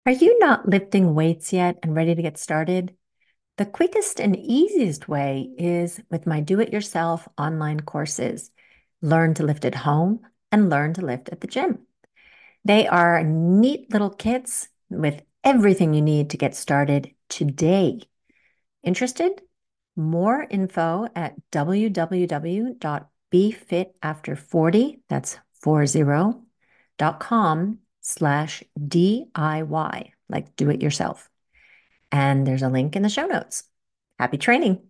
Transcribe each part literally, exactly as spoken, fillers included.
Are you not lifting weights yet and ready to get started? The quickest and easiest way is with my do it yourself online courses. Learn to lift at home and learn to lift at the gym. They are neat little kits with everything you need to get started today. Interested? More info at w w w dot be fit after forty, that's forty, dot com slash D I Y, like do it yourself. And there's a link in the show notes. Happy training.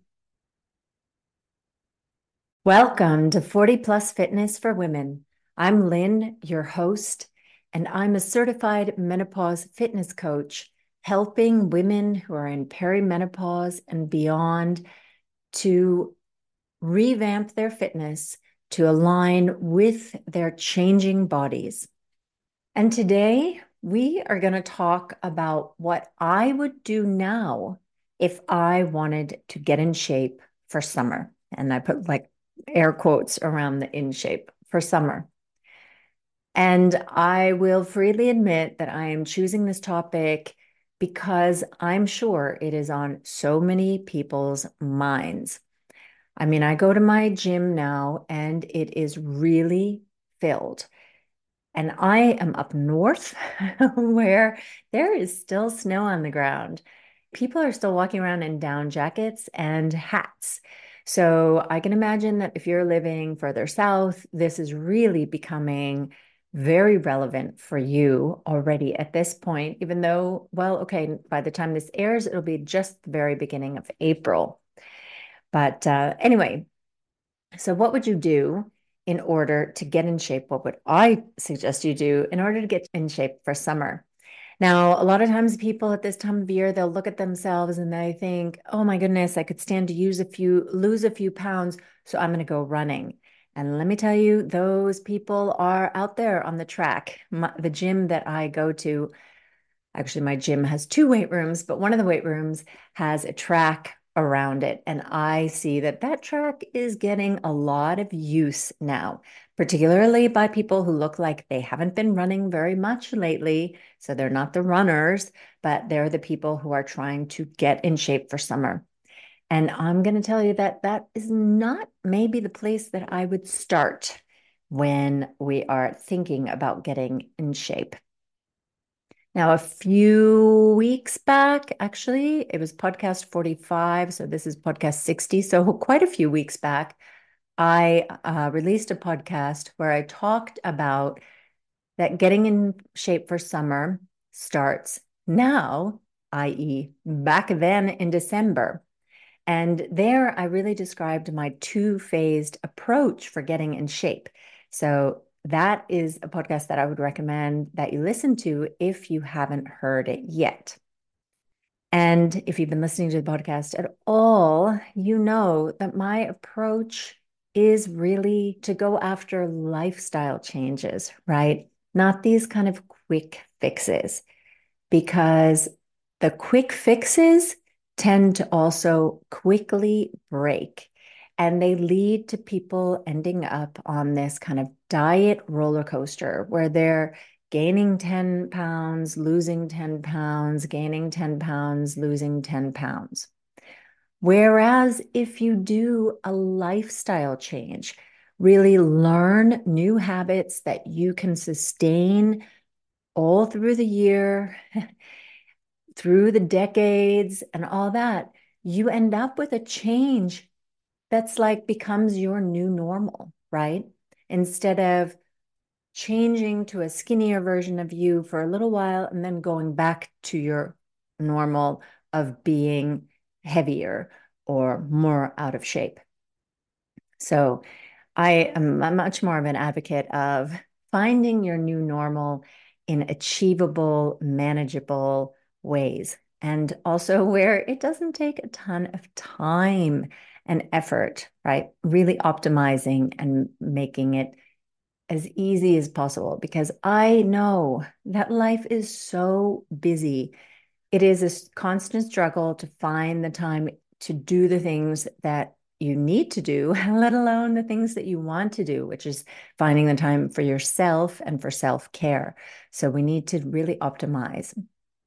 Welcome to forty Plus Fitness for Women. I'm Lynn, your host, and I'm a certified menopause fitness coach, helping women who are in perimenopause and beyond to revamp their fitness to align with their changing bodies. And today we are going to talk about what I would do now if I wanted to get in shape for summer. And I put like air quotes around the in shape for summer. And I will freely admit that I am choosing this topic because I'm sure it is on so many people's minds. I mean, I go to my gym now and it is really filled. And I am up north where there is still snow on the ground. People are still walking around in down jackets and hats. So I can imagine that if you're living further south, this is really becoming very relevant for you already at this point, even though, well, okay, by the time this airs, it'll be just the very beginning of April. But uh, anyway, so what would you do in order to get in shape? What would I suggest you do in order to get in shape for summer? Now, a lot of times people at this time of year, they'll look at themselves and they think, oh my goodness, I could stand to use a few, lose a few pounds, so I'm going to go running. And let me tell you, those people are out there on the track. My, the gym that I go to, actually, my gym has two weight rooms, but one of the weight rooms has a track around it. And I see that that track is getting a lot of use now, particularly by people who look like they haven't been running very much lately. So they're not the runners, but they're the people who are trying to get in shape for summer. And I'm going to tell you that that is not maybe the place that I would start when we are thinking about getting in shape. Now, a few weeks back, actually, it was podcast forty-five. So this is podcast sixty. So quite a few weeks back, I uh, released a podcast where I talked about that getting in shape for summer starts now, that is, back then in December. And there I really described my two-phased approach for getting in shape. So that is a podcast that I would recommend that you listen to if you haven't heard it yet. And if you've been listening to the podcast at all, you know that my approach is really to go after lifestyle changes, right? Not these kind of quick fixes, because the quick fixes tend to also quickly break. And they lead to people ending up on this kind of diet roller coaster where they're gaining ten pounds, losing ten pounds, gaining ten pounds, losing ten pounds. Whereas if you do a lifestyle change, really learn new habits that you can sustain all through the year, through the decades and all that, you end up with a change that's like becomes your new normal, right? Instead of changing to a skinnier version of you for a little while and then going back to your normal of being heavier or more out of shape. So I am much more of an advocate of finding your new normal in achievable, manageable ways. And also where it doesn't take a ton of time and effort, right? Really optimizing and making it as easy as possible, because I know that life is so busy. It is a constant struggle to find the time to do the things that you need to do, let alone the things that you want to do, which is finding the time for yourself and for self-care. So we need to really optimize.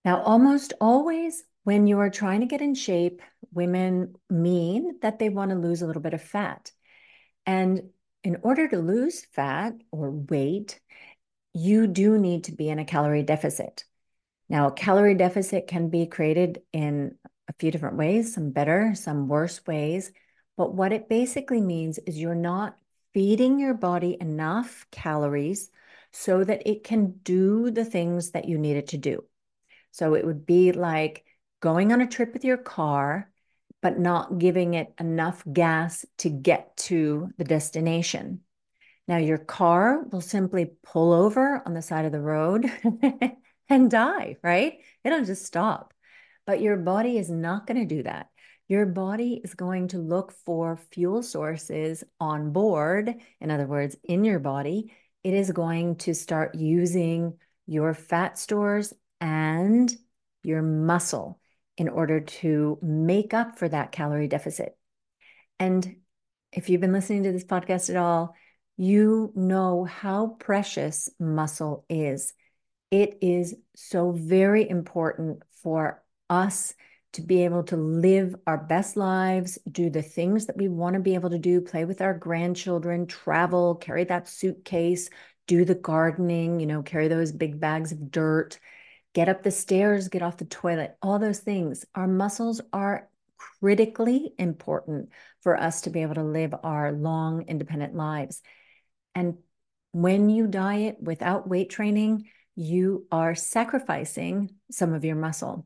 Now, almost always when you are trying to get in shape, women mean that they want to lose a little bit of fat. And in order to lose fat or weight, you do need to be in a calorie deficit. Now, a calorie deficit can be created in a few different ways, some better, some worse ways. But what it basically means is you're not feeding your body enough calories so that it can do the things that you need it to do. So it would be like going on a trip with your car, but not giving it enough gas to get to the destination. Now, your car will simply pull over on the side of the road and die, right? It'll just stop. But your body is not going to do that. Your body is going to look for fuel sources on board. In other words, in your body, it is going to start using your fat stores and your muscle in order to make up for that calorie deficit. And if you've been listening to this podcast at all, you know how precious muscle is. It is so very important for us to be able to live our best lives, do the things that we want to be able to do, play with our grandchildren, travel, carry that suitcase, do the gardening, you know, carry those big bags of dirt, get up the stairs, get off the toilet, all those things. Our muscles are critically important for us to be able to live our long, independent lives. And when you diet without weight training, you are sacrificing some of your muscle.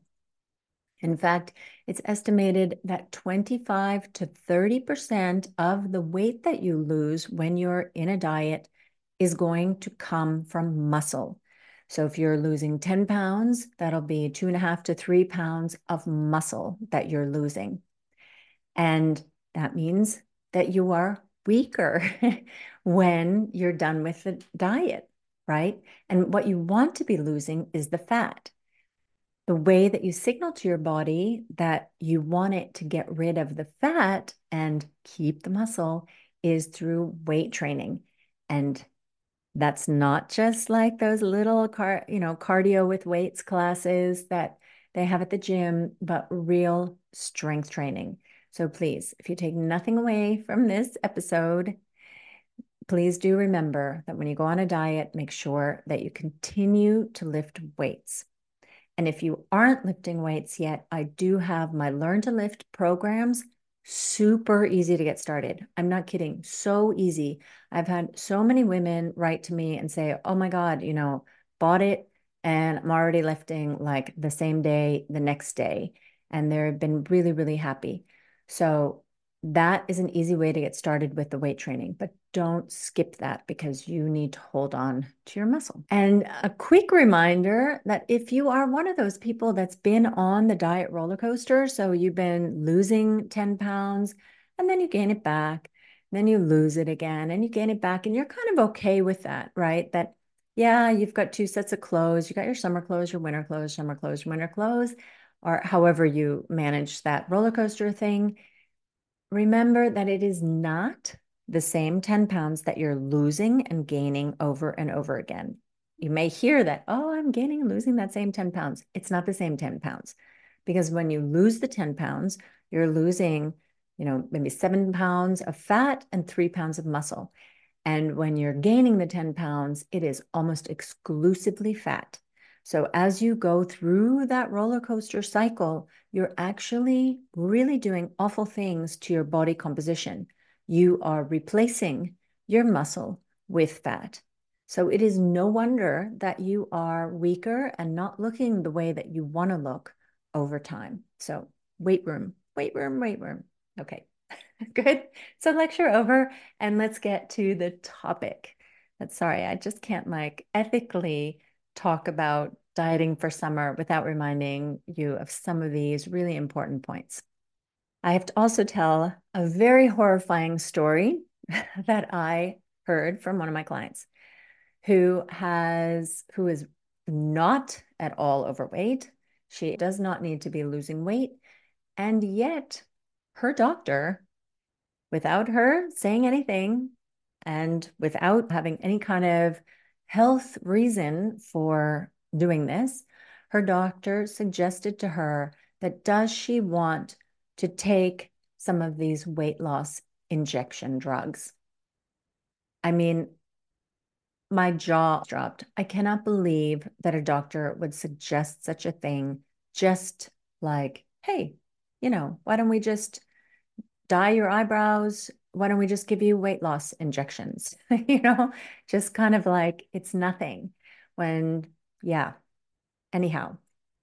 In fact, it's estimated that twenty-five to thirty percent of the weight that you lose when you're in a diet is going to come from muscle. So if you're losing ten pounds, that'll be two and a half to three pounds of muscle that you're losing. And that means that you are weaker when you're done with the diet, right? And what you want to be losing is the fat. The way that you signal to your body that you want it to get rid of the fat and keep the muscle is through weight training. And that's not just like those little car, you know, cardio with weights classes that they have at the gym, but real strength training. So please, if you take nothing away from this episode, please do remember that when you go on a diet, make sure that you continue to lift weights. And if you aren't lifting weights yet, I do have my Learn to Lift programs. Super easy to get started. I'm not kidding. So easy. I've had so many women write to me and say, oh my God, you know, bought it and I'm already lifting like the same day, the next day. And they've been really, really happy. So that is an easy way to get started with the weight training, but don't skip that because you need to hold on to your muscle. And a quick reminder that if you are one of those people that's been on the diet roller coaster, so you've been losing ten pounds and then you gain it back, then you lose it again and you gain it back, and you're kind of okay with that, right? That, yeah, you've got two sets of clothes. You got your summer clothes, your winter clothes, summer clothes, winter clothes, or however you manage that roller coaster thing. Remember that it is not the same ten pounds that you're losing and gaining over and over again. You may hear that, oh, I'm gaining and losing that same ten pounds. It's not the same ten pounds, because when you lose the ten pounds, you're losing, you know, maybe seven pounds of fat and three pounds of muscle. And when you're gaining the ten pounds, it is almost exclusively fat. So as you go through that roller coaster cycle, you're actually really doing awful things to your body composition. You are replacing your muscle with fat. So it is no wonder that you are weaker and not looking the way that you want to look over time. So weight room, weight room, weight room. Okay, good. So lecture over, and let's get to the topic. That's sorry, I just can't like ethically talk about dieting for summer without reminding you of some of these really important points. I have to also tell a very horrifying story that I heard from one of my clients who has who is not at all overweight. She does not need to be losing weight, and yet her doctor, without her saying anything and without having any kind of health reason for doing this, her doctor suggested to her that does she want to take some of these weight loss injection drugs. I mean, my jaw dropped. I cannot believe that a doctor would suggest such a thing, just like, hey, you know, why don't we just dye your eyebrows? Why don't we just give you weight loss injections? You know, just kind of like it's nothing. When, yeah. Anyhow,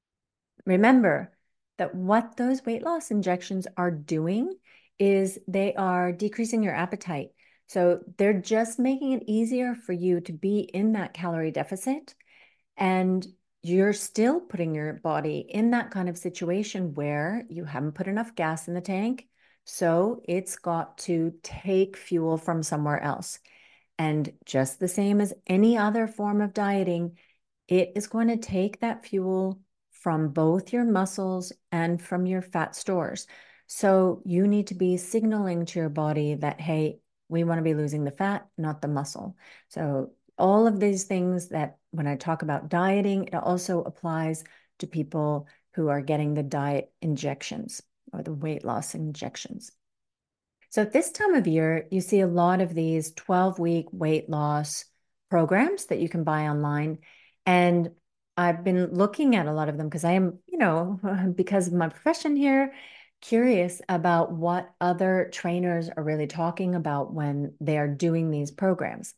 remember that what those weight loss injections are doing is they are decreasing your appetite. So they're just making it easier for you to be in that calorie deficit. And you're still putting your body in that kind of situation where you haven't put enough gas in the tank. So it's got to take fuel from somewhere else. And just the same as any other form of dieting, it is going to take that fuel from both your muscles and from your fat stores. So you need to be signaling to your body that, hey, we want to be losing the fat, not the muscle. So all of these things that when I talk about dieting, it also applies to people who are getting the diet injections or the weight loss injections. So at this time of year, you see a lot of these twelve week weight loss programs that you can buy online. And I've been looking at a lot of them because I am, you know, because of my profession here, curious about what other trainers are really talking about when they are doing these programs.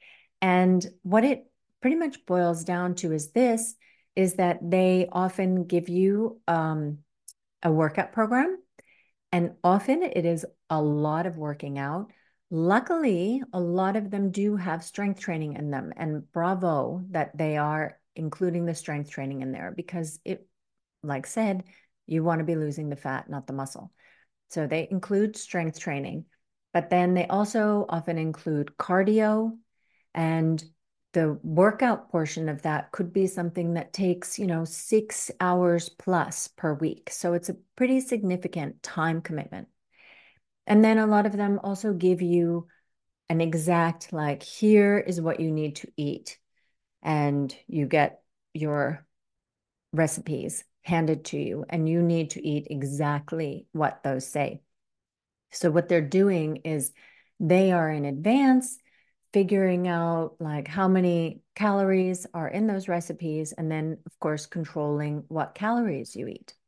And what it pretty much boils down to is this, is that they often give you um, a workout program, and often it is a lot of working out. Luckily, a lot of them do have strength training in them, and bravo that they are including the strength training in there because it, like said, you want to be losing the fat, not the muscle. So they include strength training, but then they also often include cardio, and the workout portion of that could be something that takes, you know, six hours plus per week. So it's a pretty significant time commitment. And then a lot of them also give you an exact, like, here is what you need to eat. And you get your recipes handed to you, and you need to eat exactly what those say. So what they're doing is they are in advance figuring out like how many calories are in those recipes, and then of course controlling what calories you eat.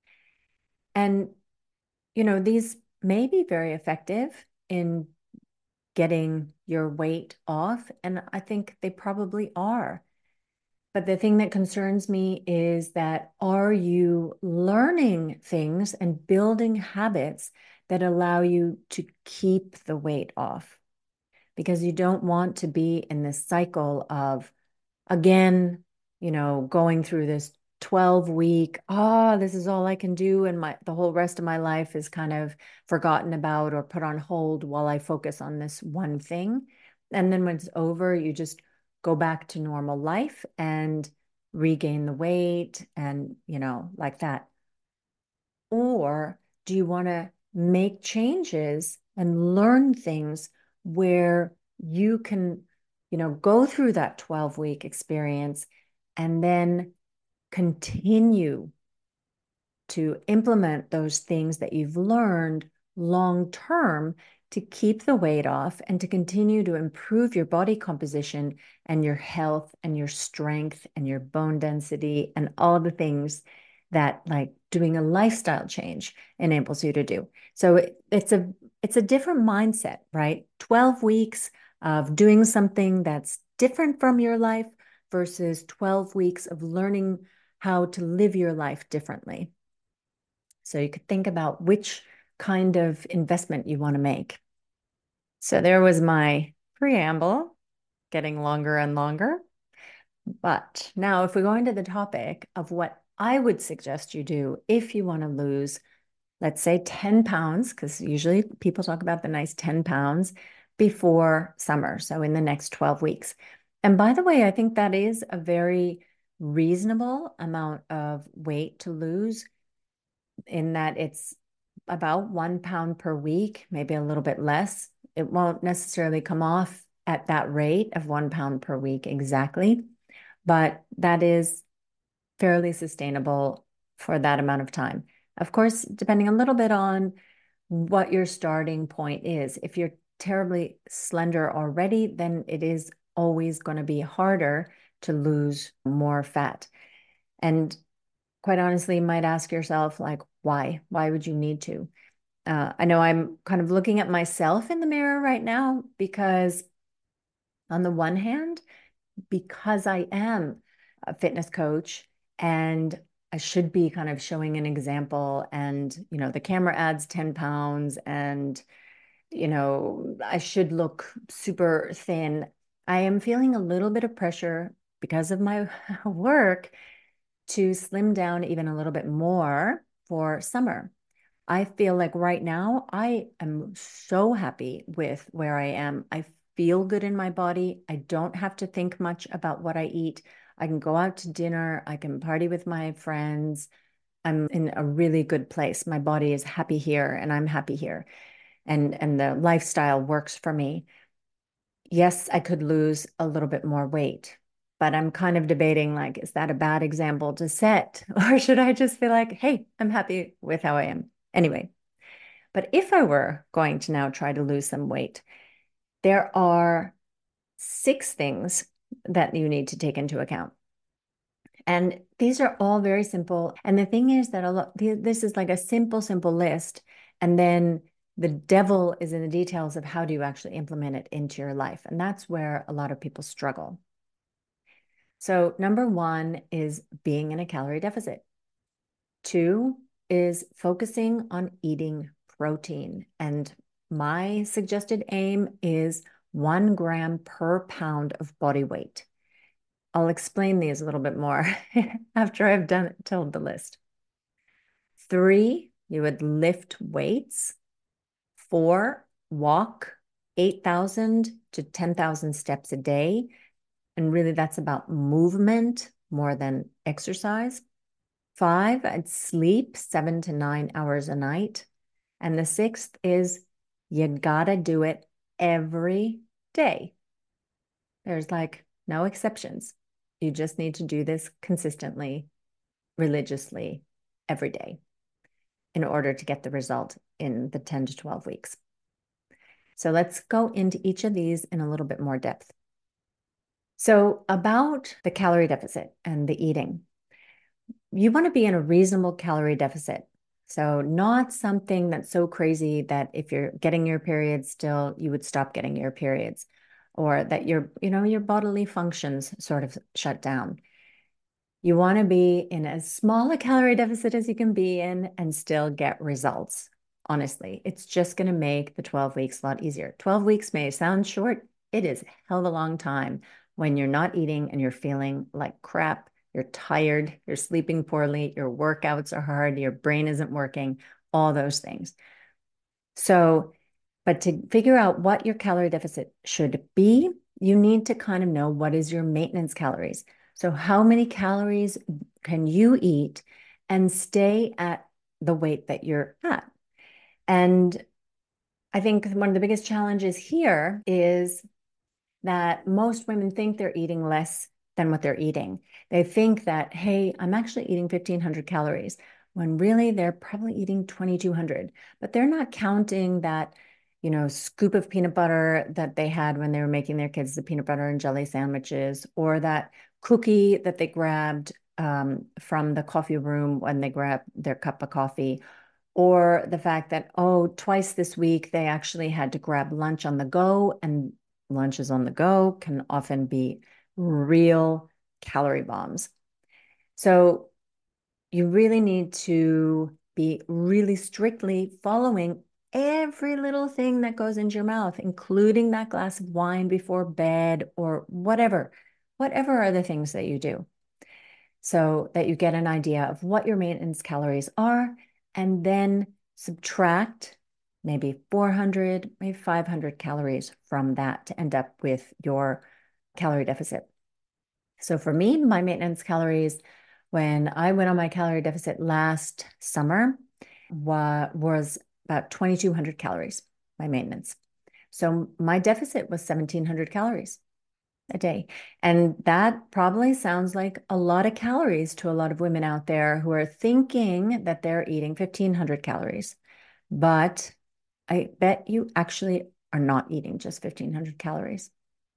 And you know, these may be very effective in getting your weight off, and I think they probably are. But the thing that concerns me is that are you learning things and building habits that allow you to keep the weight off? Because you don't want to be in this cycle of, again, you know, going through this twelve week, oh, this is all I can do. And my the whole rest of my life is kind of forgotten about or put on hold while I focus on this one thing. And then when it's over, you just go back to normal life and regain the weight and, you know, like that. Or do you want to make changes and learn things where you can, you know, go through that twelve week experience and then continue to implement those things that you've learned long term to keep the weight off and to continue to improve your body composition and your health and your strength and your bone density and all the things that like doing a lifestyle change enables you to do. So it, it's a it's a different mindset, right? twelve weeks of doing something that's different from your life versus twelve weeks of learning how to live your life differently. So you could think about which kind of investment you want to make. So there was my preamble, getting longer and longer. But now, if we go into the topic of what I would suggest you do if you want to lose, let's say ten pounds, because usually people talk about the nice ten pounds before summer, so in the next twelve weeks. And by the way, I think that is a very reasonable amount of weight to lose, in that it's about one pound per week, maybe a little bit less. It won't necessarily come off at that rate of one pound per week exactly, but that is fairly sustainable for that amount of time. Of course, depending a little bit on what your starting point is. If you're terribly slender already, then it is always going to be harder to lose more fat. And quite honestly, you might ask yourself, like, why? Why would you need to? Uh, I know I'm kind of looking at myself in the mirror right now because, on the one hand, because I am a fitness coach and I should be kind of showing an example, and, you know, the camera adds ten pounds and, you know, I should look super thin. I am feeling a little bit of pressure because of my work to slim down even a little bit more for summer. I feel like right now I am so happy with where I am. I feel good in my body. I don't have to think much about what I eat. I can go out to dinner. I can party with my friends. I'm in a really good place. My body is happy here and I'm happy here. And and the lifestyle works for me. Yes, I could lose a little bit more weight, but I'm kind of debating, like, is that a bad example to set? Or should I just be like, hey, I'm happy with how I am? Anyway, but if I were going to now try to lose some weight, there are six things that you need to take into account. And these are all very simple. And the thing is that a lot, this is like a simple, simple list. And then the devil is in the details of how do you actually implement it into your life. And that's where a lot of people struggle. So, number one is being in a calorie deficit. Two is focusing on eating protein. And my suggested aim is one gram per pound of body weight. I'll explain these a little bit more after I've done told the list. Three, you would lift weights. Four, walk eight thousand to ten thousand steps a day. And really, that's about movement more than exercise. Five, I'd sleep seven to nine hours a night. And the sixth is you gotta do it every day. There's like no exceptions. You just need to do this consistently, religiously, every day in order to get the result in the ten to twelve weeks. So let's go into each of these in a little bit more depth. So, about the calorie deficit and the eating, you want to be in a reasonable calorie deficit. So, not something that's so crazy that if you're getting your periods still, you would stop getting your periods, or that your, you know, your bodily functions sort of shut down. You want to be in as small a calorie deficit as you can be in and still get results. Honestly, it's just going to make the twelve weeks a lot easier. twelve weeks may sound short. It is a hell of a long time when you're not eating and you're feeling like crap. You're tired, you're sleeping poorly, your workouts are hard, your brain isn't working, all those things. So, but to figure out what your calorie deficit should be, you need to kind of know what is your maintenance calories. So, how many calories can you eat and stay at the weight that you're at? And I think one of the biggest challenges here is that most women think they're eating less than what they're eating. They think that, hey, I'm actually eating fifteen hundred calories, when really they're probably eating twenty-two hundred. But they're not counting that, you know, scoop of peanut butter that they had when they were making their kids the peanut butter and jelly sandwiches, or that cookie that they grabbed um, from the coffee room when they grabbed their cup of coffee, or the fact that, oh, twice this week they actually had to grab lunch on the go, and lunches on the go can often be real calorie bombs. So you really need to be really strictly following every little thing that goes into your mouth, including that glass of wine before bed or whatever, whatever are the things that you do, so that you get an idea of what your maintenance calories are, and then subtract maybe four hundred, maybe five hundred calories from that to end up with your calorie deficit. So for me, my maintenance calories, when I went on my calorie deficit last summer, was about twenty-two hundred calories, my maintenance. So my deficit was seventeen hundred calories. a day. And that probably sounds like a lot of calories to a lot of women out there who are thinking that they're eating fifteen hundred calories. But I bet you actually are not eating just fifteen hundred calories.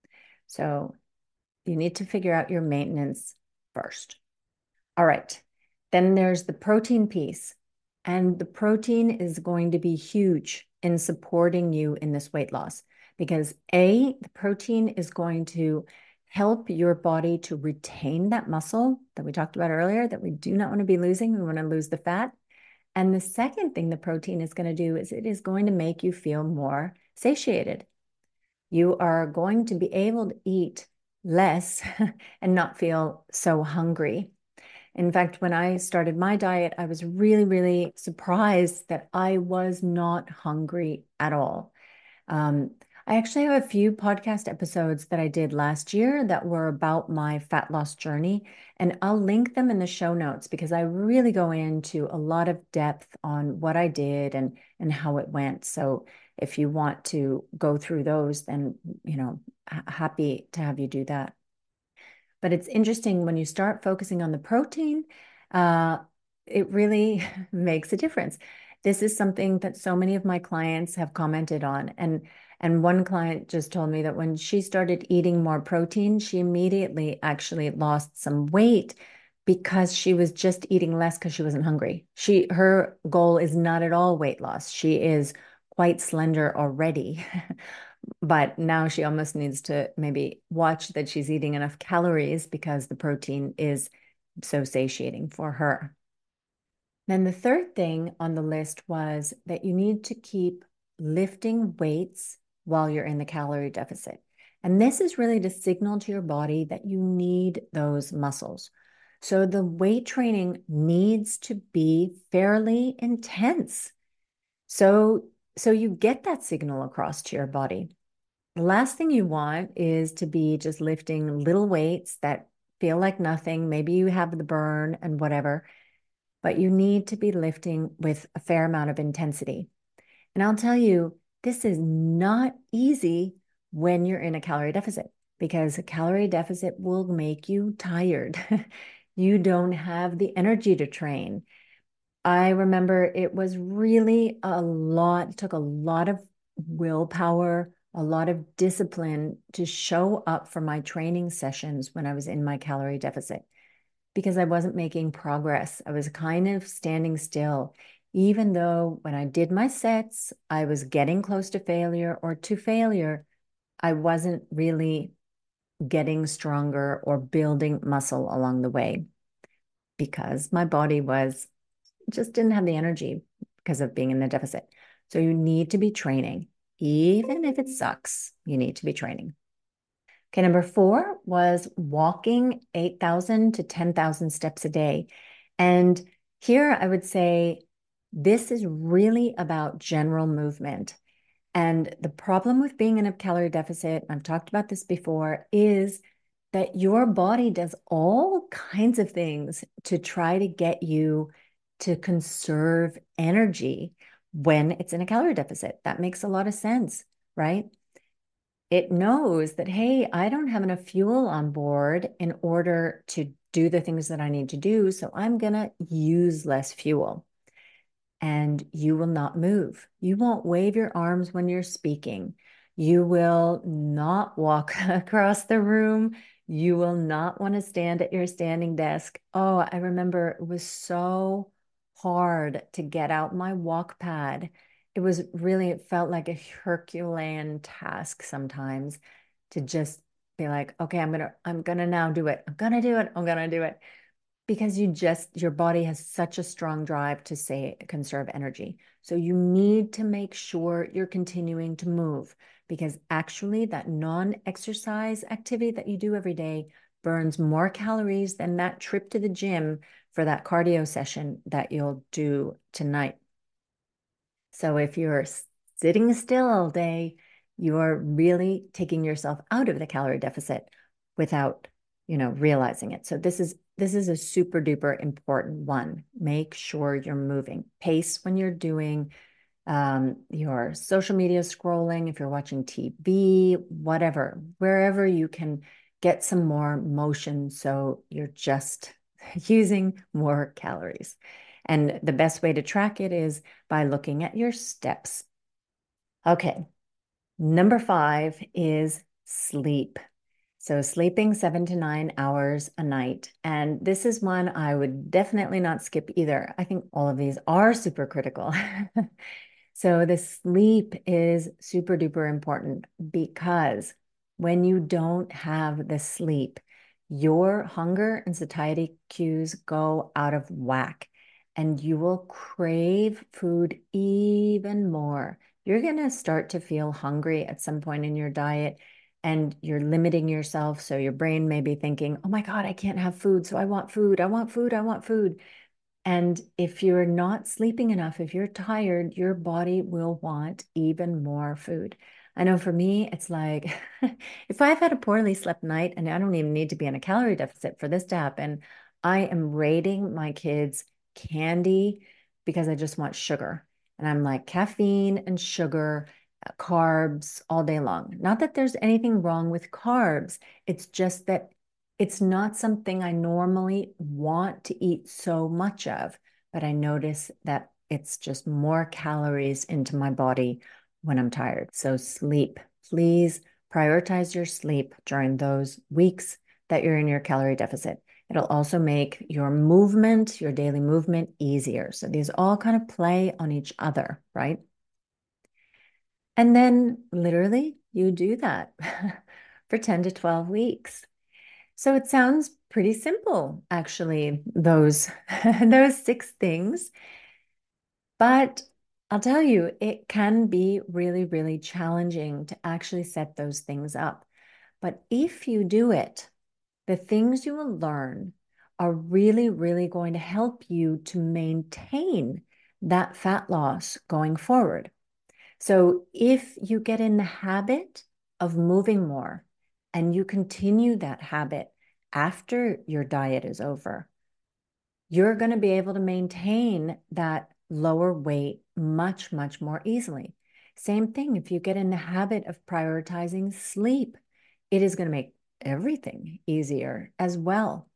So you need to figure out your maintenance first. All right. Then there's the protein piece. And the protein is going to be huge in supporting you in this weight loss because A, the protein is going to help your body to retain that muscle that we talked about earlier that we do not want to be losing. We want to lose the fat. And the second thing the protein is going to do is it is going to make you feel more satiated. You are going to be able to eat less and not feel so hungry. In fact, when I started my diet, I was really, really surprised that I was not hungry at all. Um, I actually have a few podcast episodes that I did last year that were about my fat loss journey, and I'll link them in the show notes because I really go into a lot of depth on what I did and and how it went. So if you want to go through those, then you know, happy to have you do that. But it's interesting when you start focusing on the protein, uh, it really makes a difference. This is something that so many of my clients have commented on. And and one client just told me that when she started eating more protein, she immediately actually lost some weight because she was just eating less because she wasn't hungry. She her goal is not at all weight loss. She is quite slender already. But now she almost needs to maybe watch that she's eating enough calories because the protein is so satiating for her. Then the third thing on the list was that you need to keep lifting weights while you're in the calorie deficit. And this is really to signal to your body that you need those muscles. So the weight training needs to be fairly intense. So, so you get that signal across to your body. The last thing you want is to be just lifting little weights that feel like nothing. Maybe you have the burn and whatever, but you need to be lifting with a fair amount of intensity. And I'll tell you, this is not easy when you're in a calorie deficit because a calorie deficit will make you tired. You don't have the energy to train. I remember it was really a lot, it took a lot of willpower, a lot of discipline to show up for my training sessions when I was in my calorie deficit because I wasn't making progress. I was kind of standing still, even though when I did my sets, I was getting close to failure or to failure. I wasn't really getting stronger or building muscle along the way because my body was just didn't have the energy because of being in the deficit. So you need to be training. Even if it sucks, you need to be training. Okay, number four was walking eight thousand to ten thousand steps a day. And here I would say this is really about general movement. And the problem with being in a calorie deficit, I've talked about this before, is that your body does all kinds of things to try to get you to conserve energy when it's in a calorie deficit. That makes a lot of sense, right? It knows that, hey, I don't have enough fuel on board in order to do the things that I need to do. So I'm going to use less fuel and you will not move. You won't wave your arms when you're speaking. You will not walk across the room. You will not want to stand at your standing desk. Oh, I remember it was so hard to get out my walk pad. It was really, it felt like a Herculean task sometimes to just be like, okay, I'm gonna, I'm gonna now do it. I'm gonna do it. I'm gonna do it because you just your body has such a strong drive to say conserve energy. So you need to make sure you're continuing to move because actually that non-exercise activity that you do every day burns more calories than that trip to the gym for that cardio session that you'll do tonight. So if you're sitting still all day, you're really taking yourself out of the calorie deficit without, you know, realizing it. So this is this is a super duper important one. Make sure you're moving. Pace when you're doing um, your social media scrolling, if you're watching T V, whatever, wherever you can get some more motion so you're just using more calories. And the best way to track it is by looking at your steps. Okay, number five is sleep. So sleeping seven to nine hours a night. And this is one I would definitely not skip either. I think all of these are super critical. So the sleep is super duper important because when you don't have the sleep, your hunger and satiety cues go out of whack and you will crave food even more. You're going to start to feel hungry at some point in your diet and you're limiting yourself. So your brain may be thinking, oh my God, I can't have food. So I want food. I want food. I want food. And if you're not sleeping enough, if you're tired, your body will want even more food. I know for me, it's like if I've had a poorly slept night, and I don't even need to be in a calorie deficit for this to happen, I am raiding my kids' candy because I just want sugar. And I'm like caffeine and sugar, uh, carbs all day long. Not that there's anything wrong with carbs, it's just that it's not something I normally want to eat so much of, but I notice that it's just more calories into my body when I'm tired. So sleep, please prioritize your sleep during those weeks that you're in your calorie deficit. It'll also make your movement, your daily movement easier. So these all kind of play on each other, right? And then literally you do that for ten to twelve weeks. So it sounds pretty simple, actually, those, those six things. But I'll tell you, it can be really, really challenging to actually set those things up. But if you do it, the things you will learn are really, really going to help you to maintain that fat loss going forward. So if you get in the habit of moving more and you continue that habit after your diet is over, you're going to be able to maintain that lower weight much, much more easily. Same thing, if you get in the habit of prioritizing sleep, it is going to make everything easier as well.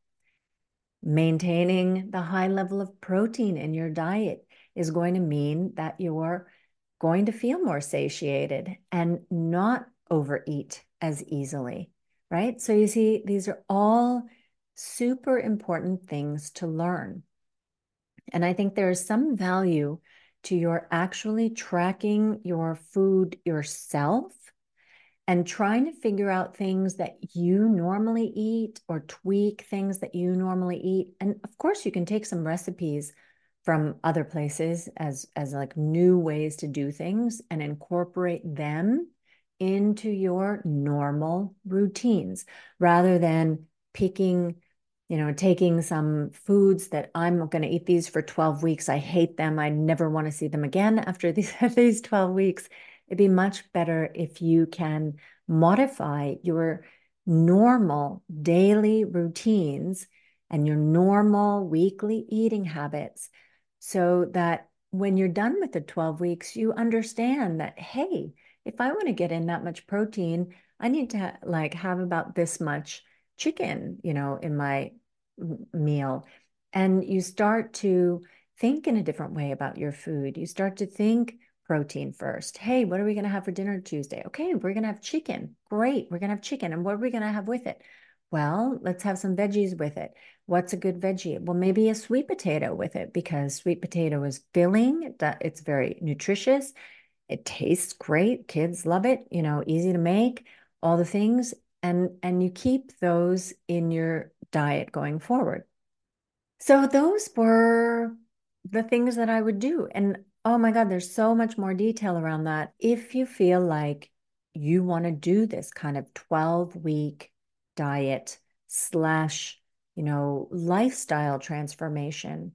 Maintaining the high level of protein in your diet is going to mean that you're going to feel more satiated and not overeat as easily, right? So you see, these are all super important things to learn. And I think there is some value to your actually tracking your food yourself and trying to figure out things that you normally eat or tweak things that you normally eat. And of course, you can take some recipes from other places as, as like new ways to do things and incorporate them into your normal routines rather than picking, you know, taking some foods that I'm going to eat these for twelve weeks. I hate them. I never want to see them again after these, these twelve weeks. It'd be much better if you can modify your normal daily routines and your normal weekly eating habits so that when you're done with the twelve weeks, you understand that, hey, if I want to get in that much protein, I need to ha like have about this much chicken, you know, in my meal. And you start to think in a different way about your food. You start to think protein first. Hey, what are we going to have for dinner Tuesday? Okay, we're going to have chicken. Great. We're going to have chicken. And what are we going to have with it? Well, let's have some veggies with it. What's a good veggie? Well, maybe a sweet potato with it because sweet potato is filling. It's very nutritious. It tastes great. Kids love it, you know, easy to make, all the things. And, and you keep those in your diet going forward. So those were the things that I would do. And oh my God, there's so much more detail around that. If you feel like you want to do this kind of twelve week diet slash, you know, lifestyle transformation,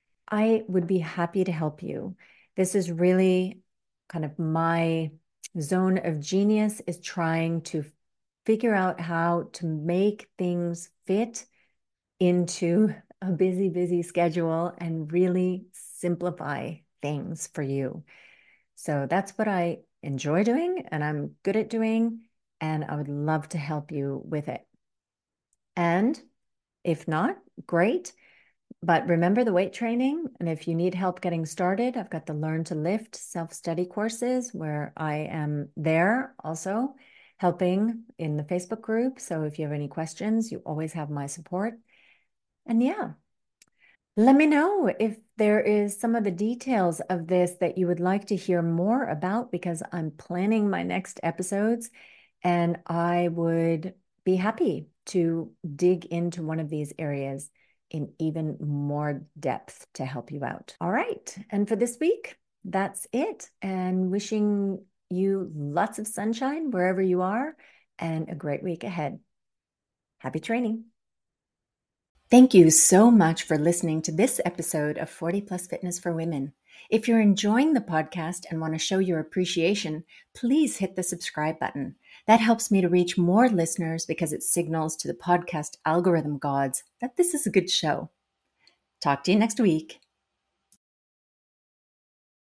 I would be happy to help you. This is really kind of my zone of genius is trying to figure out how to make things fit into a busy, busy schedule and really simplify things for you. So that's what I enjoy doing and I'm good at doing, and I would love to help you with it. And if not, great. But remember the weight training. And if you need help getting started, I've got the Learn to Lift self-study courses where I am there also helping in the Facebook group. So if you have any questions, you always have my support. And yeah, let me know if there is some of the details of this that you would like to hear more about, because I'm planning my next episodes and I would be happy to dig into one of these areas in even more depth to help you out. All right. And for this week, that's it. And wishing you lots of sunshine wherever you are and a great week ahead. Happy training. Thank you so much for listening to this episode of forty Plus Fitness for Women. If you're enjoying the podcast and want to show your appreciation, please hit the subscribe button. That helps me to reach more listeners because it signals to the podcast algorithm gods that this is a good show. Talk to you next week.